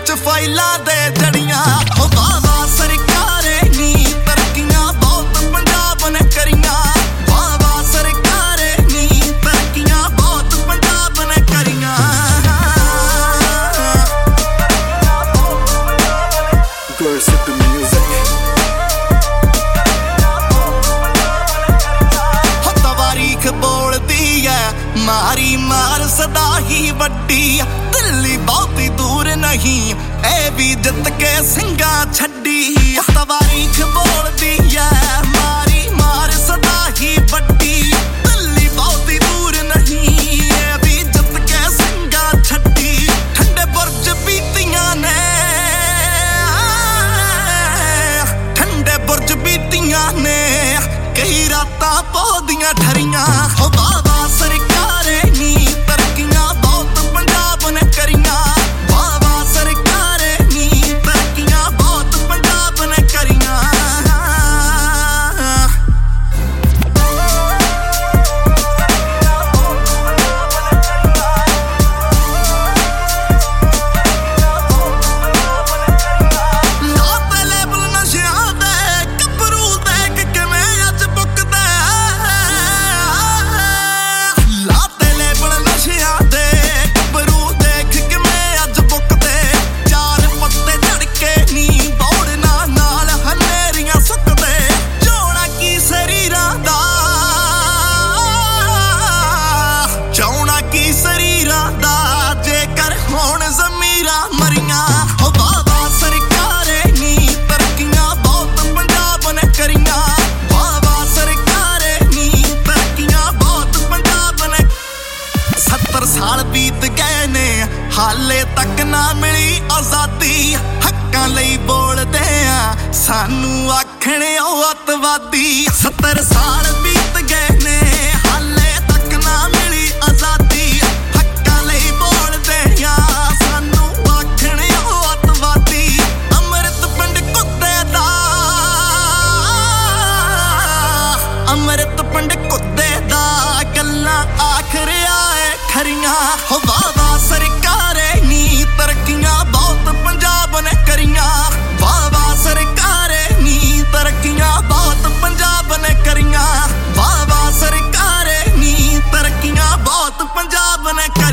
विच फाइलां दे जड़ियां ओ वाह सरकारे नी तरक्कियां बहुत पंजाब ने करियां वाह सरकारे नी तरक्कियां बहुत पंजाब ने करियां Gossip music हो तवारीख बोलदी है मारी मार सदा ही वड्डी दिल्ली बहुती दूर नहीं ए भी जित के सिंगा छड्डी तवारीख बोलदी है मारी मार सदा ही वड्डी दिल्ली बहुती दूर नहीं ए भी जित के सिंगा छड्डी ठंडे बुर्ज बीतियां ने ठंडे बुर्ज बीतियां ने कई रातां पौदियां ठरियां हो वाह सरकारे नी तरक्कियां बहुत पंजाब ने करियां वाह सरकारे नी तरक्कियां बहुत पंजाब ने करियां लाते लेबल नशियां दे कबरू देख किवें अज बुकदा लाते लेबल नशियां दे कबरू देख किवें अज बुकदे चार पत्ते झड़ के नी दौड़ना नाल हनेरियां सुकदे चौना की शरीरां दा चौना की शरीरां दा जेकर होण ज़मीरां मरियां हो वाह सरकारे नी तरक्कियां बहुत पंजाब ने करियां वाह सरकारे नी तरक्कियां बहुत पंजाब ने 70 साल बीत गए ने हाले तक ना मिली आजादी हक्कां लई बोलदे आ सानू आखणे ओ अतवादी 70 साल बीत गए ने हाले तक ना मिली आजादी हक्कां लई बोलदे आ सानू आखणे ओ अतवादी अमृत पिंड कुत्ते दा अमृत पिंड कुत्ते दा गल्लां आखर आए खरियां हो वाह सरकारे नी तरक्कियां बहुत पंजाब ने करियां वाह सरकारे नी तरक्कियां बहुत पंजाब ने करियां वाह सरकारे नी तरक्कियां बहुत पंजाब ने